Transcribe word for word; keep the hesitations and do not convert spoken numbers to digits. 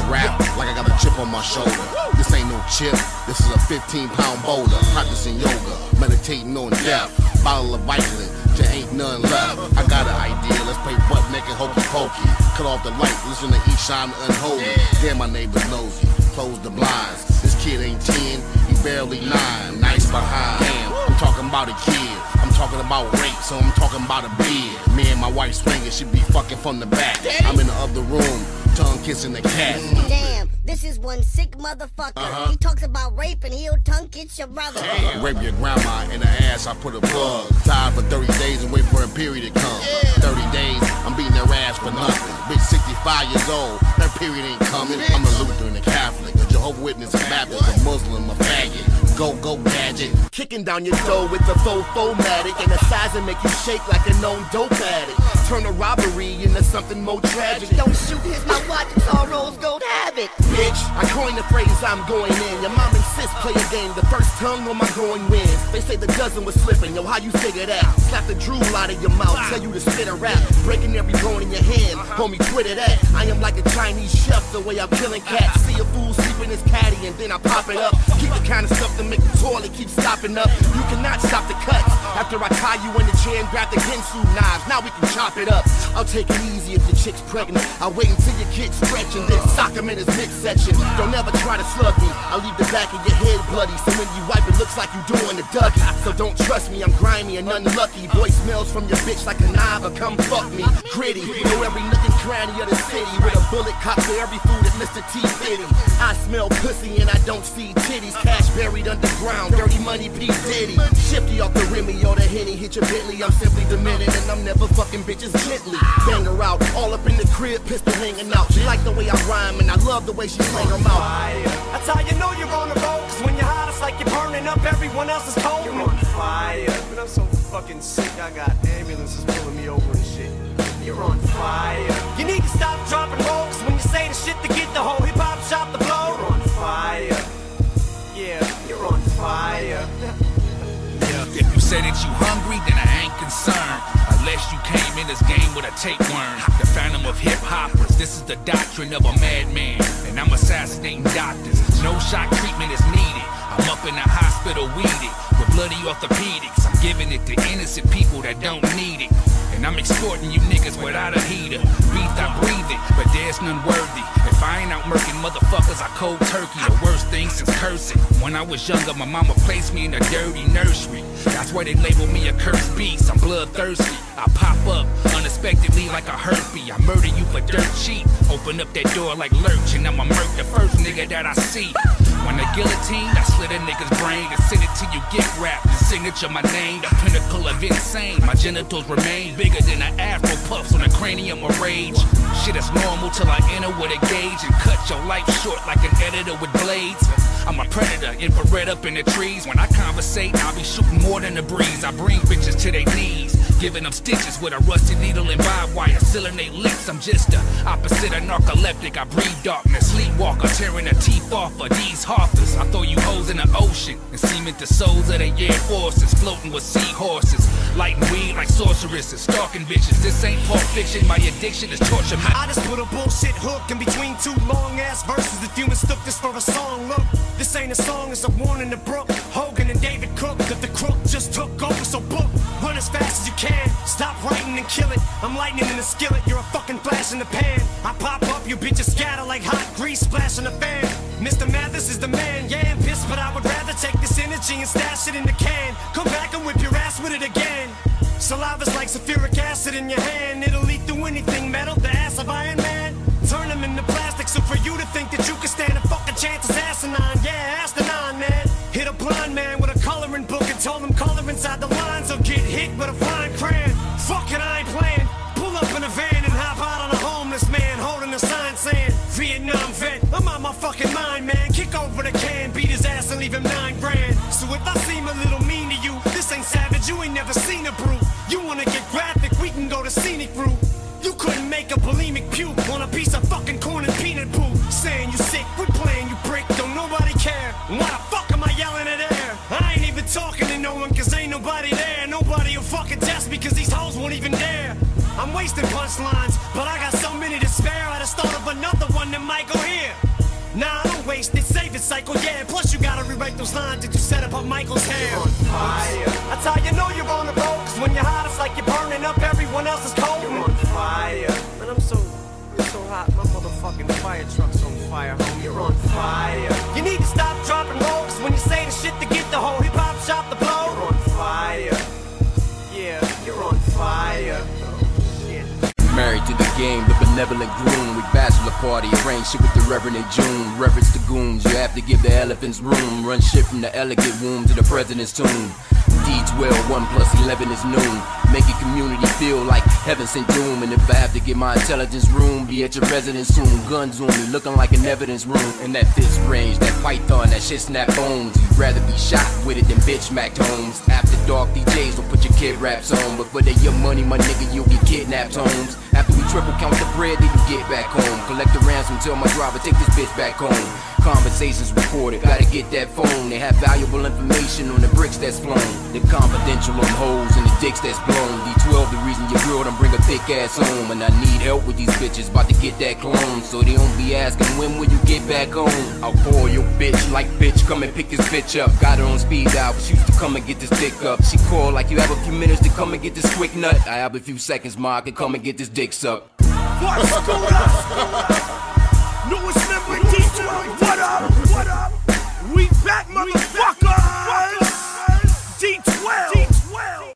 rap like I got a chip on my shoulder. This ain't no chip, this is a fifteen pound boulder. Practicing yoga, meditating on death. Bottle of Vicodin, there ain't none left. I got an idea, let's play butt naked hokey pokey. Cut off the light, listen to each shine unholy. Damn, my neighbor's nosy, close the blinds. This kid ain't ten, he barely nine. Nice behind, damn, I'm talking about a kid. I'm talking about rape, so I'm talking about a bed. Me and my wife swinging, she be fucking from the back. I'm in the other room, tongue kissing the cat. Damn, this is one sick motherfucker. Uh-huh. He talks about rape and he'll tongue kiss your brother. Damn. Rape your grandma in the ass, I put a plug. Tied for thirty days and wait for a period to come. thirty days, I'm beating their ass for nothing. Bitch sixty-five years old, that period ain't coming. I'm a Lutheran, a Catholic, a Jehovah's Witness, a Baptist, a Muslim, a faggot. Go, go, gadget. Kicking down your door with a faux-fomatic and a size that make you shake like a known dope addict. Turn a robbery into something more tragic. Don't shoot, here's my watch, it's all rose gold havoc. Bitch, I coined the phrase I'm going in. Your mom insists play a game, the first tongue on my groin wins. They say the dozen was slipping, yo, how you figure that? Slap the drool out of your mouth, tell you to spit a rap. Breaking every bone in your hand, homie, Twitter that. I am like a Chinese chef, the way I'm killing cats. See a fool sleeping his caddy and then I pop it up. Keep the kind of stuff to make the toilet keep stopping up. You cannot stop the cuts. After I tie you in the chair and grab the Ginsu knives, now we can chop it up. I'll take it easy if your chick's pregnant. I'll wait until your kid's stretching, then sock him in his midsection. Don't ever try to slug me, I'll leave the back of your head bloody. So when you wipe it looks like you doing the Dougie. So don't trust me, I'm grimy and unlucky. Boy smells from your bitch like an Iva, come fuck me. Gritty, know every nook and cranny of the city. With a bullet cocked to every food that Mister T fitty. I smell pussy and I don't see titties. Cash buried underground, dirty money P. Diddy. Shifty off the Remy or the Henny, hit your Bentley. I'm simply demented and I'm never fucking bitches gently. Bang her out, all up in the crib, pistol hanging out. She like the way I rhyme and I love the way she slang her mouth. That's how you know you're on the road, cause when you're hot it's like you're burning up everyone else's cold. You're on fire. But I'm so fucking sick, I got ambulances pulling me over and shit. You're on fire. You need to stop, drop, and roll, cause when you say the shit to get the whole hip-hop shop the blow. You're on fire. Yeah, you're on fire. If you say that you hungry, then I ain't concerned. Unless you came in this game with a tapeworm. The phantom of hip-hoppers, this is the doctrine of a madman. And I'm assassinating doctors. No shock treatment is needed. I'm up in the hospital weeded with bloody orthopedics. I'm giving it to innocent people that don't need it. And I'm extorting you niggas without a heater. Beef, I breathe it, but there's none worthy. If I ain't out murking motherfuckers, I cold turkey. The worst thing since cursing. When I was younger, my mama placed me in a dirty nursery. That's why they label me a cursed beast. I'm bloodthirsty. I pop up unexpectedly like a herpy. I murder you for dirt cheap. Open up that door like Lurch, and I'ma murk the first nigga that I see. When the guillotine, I slit a nigga's brain and send it to you gift wrap. The signature, my name, the pinnacle of insane. My genitals remain bigger than an afro puffs on a cranium of rage. Shit is normal till I enter with a gauge and cut your life short like an editor with blades. I'm a predator, infrared up in the trees. When I conversate, I'll be shooting more than a breeze. I bring bitches to their knees, giving them stitches with a rusty needle and barbed wire, sealing their lips. I'm just the opposite of narcoleptic. I breathe darkness, sleepwalker, tearing the teeth off of these hearthers. I throw you hoes in the ocean and cement the souls of the air forces, floating with seahorses, lighting weed like sorceresses, stalking bitches. This ain't Pulp Fiction, my addiction is torture. I just put a bullshit hook in between two long ass verses. If you mistook this for a song, look, this ain't a song, it's a warning to Brooke Hogan and David Cook that the crook just took over. So book, run as fast as you can, stop writing and kill it. I'm lightning in the skillet, you're a fucking flash in the pan. I pop up, you bitches scatter like hot grease splashing the fan. Mister Mathis is the man, yeah, I'm pissed, but I would rather take this energy and stash it in the can. Come back and whip your ass with it again. Saliva's like sulfuric acid in your hand. It'll leak through anything metal, the ass of Iron Man. Turn them into plastic, so for you to think that you can stand a fucking chance is asinine. Yeah, asinine, man. Hit a blind man with a coloring book and told him color inside the lines or get hit with a flying crayon. Fuck it, I ain't playing. Pull up in a van and hop out on a homeless man holding a sign saying Vietnam vet. I'm out my fucking mind, man. Kick over the can, beat his ass and leave him nine grand. So if I seem a little mean to you, this ain't savage, you ain't never seen a brew. You wanna get graphic, we can go to scenic route. You couldn't make a bulimic puke on a piece of fucking corn and peanut poo. Saying you sick, we playing you prick, don't nobody care. Why the fuck am I yelling at air? I ain't even talking to no one cause ain't nobody there. Nobody will fucking test me cause these hoes won't even dare. I'm wasting punchlines, but I got so many to spare. I just thought of another one that might go here. like those lines that you said about Michael's hair. You're on fire. That's how you know you're on the road, cause when you're hot, it's like you're burning up everyone else's cold. You're on fire. Man, I'm so, I'm so hot, my motherfucking fire truck's on fire, homie. You're on fire. You need to stop, drop, and roll, cause when you say the shit to get the whole hip-hop shop to blow. You're on fire. Yeah, you're on fire. Married to the game, the benevolent groom. We bachelor party, arrange shit with the Reverend in June. Reverence the goons, you have to give the elephants room. Run shit from the elegant womb to the president's tomb. D twelve, one plus eleven is noon. Make your community feel like heaven sent doom. And if I have to get my intelligence room, be at your residence soon. Guns on me, looking like an evidence room. In that fist range, that python, that shit snap bones. You'd rather be shot with it than bitch smacked homes. After dark, D Js don't put your kid raps on. But for that your money, my nigga, you'll get kidnapped homes. After we triple count the bread, then you get back home. Collect the ransom, tell my driver, take this bitch back home. Conversations recorded, gotta get that phone. They have valuable information on the bricks that's flown. They're confidential on hoes and the dicks that's blown. D twelve, the reason your girl don't bring a thick ass home. And I need help with these bitches, about to get that clone. So they don't be asking, when will you get back home? I'll call your bitch like, bitch, come and pick this bitch up. Got her on speed dial, but she used to come and get this dick up. She called like, you have a few minutes to come and get this quick nut. I have a few seconds, ma, I can come and get this dick sucked. What's going on? Newest member D twelve, what up? What up? We back, motherfucker.